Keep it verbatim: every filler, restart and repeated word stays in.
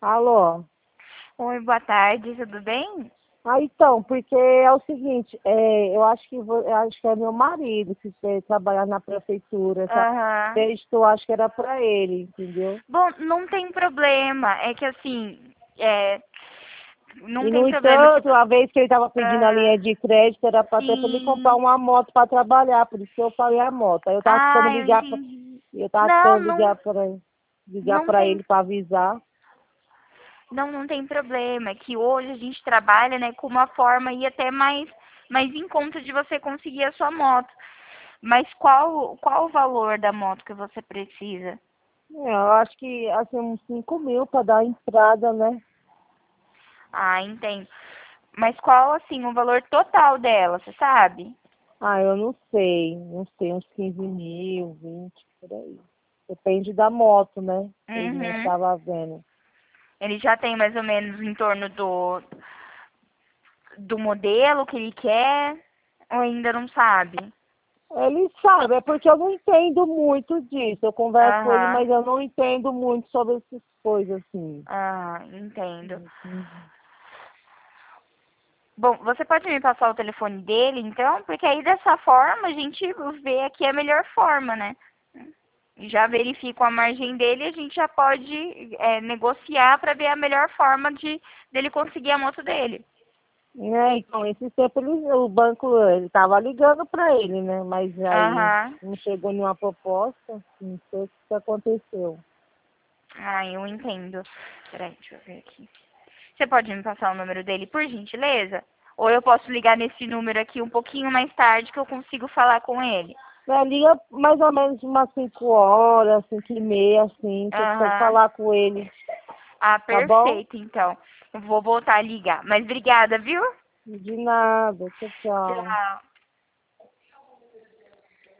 Alô? Oi, boa tarde, tudo bem? Ah, então, porque é o seguinte, é, eu acho que vo- eu acho que é meu marido que você trabalha na prefeitura, essa Aham. vez eu acho que era pra ele, entendeu? Bom, não tem problema. É que assim, é, não E tem no problema se. entanto, a vez que ele estava pedindo a Ah, linha de crédito era para ter para ele comprar sim. uma moto para trabalhar, por isso que eu falei a moto. Aí eu tava tentando Ah, eu ligar para entendi. eu tava Não, tentando não, ligar para ligar não para tem. ele para avisar. Não, não tem problema. É que hoje a gente trabalha, né, com uma forma e até mais, mais em conta de você conseguir a sua moto. Mas qual, qual o valor da moto que você precisa? É, eu acho que assim uns cinco mil para dar entrada, né? Ah, entendo. Mas qual, assim, o valor total dela, você sabe? Ah, eu não sei, não sei, uns quinze mil, vinte, por aí. Depende da moto, né? Ele não Uhum. estava vendo. Ele já tem mais ou menos em torno do, do modelo que ele quer, ou ainda não sabe? Ele sabe, é porque eu não entendo muito disso. Eu converso com ele, Aham. mas eu não entendo muito sobre essas coisas assim. Ah, entendo. Uhum. Bom, você pode me passar o telefone dele, então? Porque aí dessa forma a gente vê aqui a melhor forma, né? Já verifico a margem dele e a gente já pode é, negociar para ver a melhor forma de dele conseguir a moto dele. Né? Então, esse tempo ele, o banco ele estava ligando para ele, né? Mas aí Aham. não chegou nenhuma proposta, não sei o que aconteceu. Ah, eu entendo. Peraí, deixa eu ver aqui. Você pode me passar o número dele, por gentileza? Ou eu posso ligar nesse número aqui um pouquinho mais tarde que eu consigo falar com ele? Né, liga mais ou menos umas cinco horas, cinco e meia, assim, que eu preciso Aham. falar com ele, Ah, tá bom? perfeito, então. Eu vou voltar a ligar. Mas obrigada, viu? De nada, tchau, tchau. Tchau.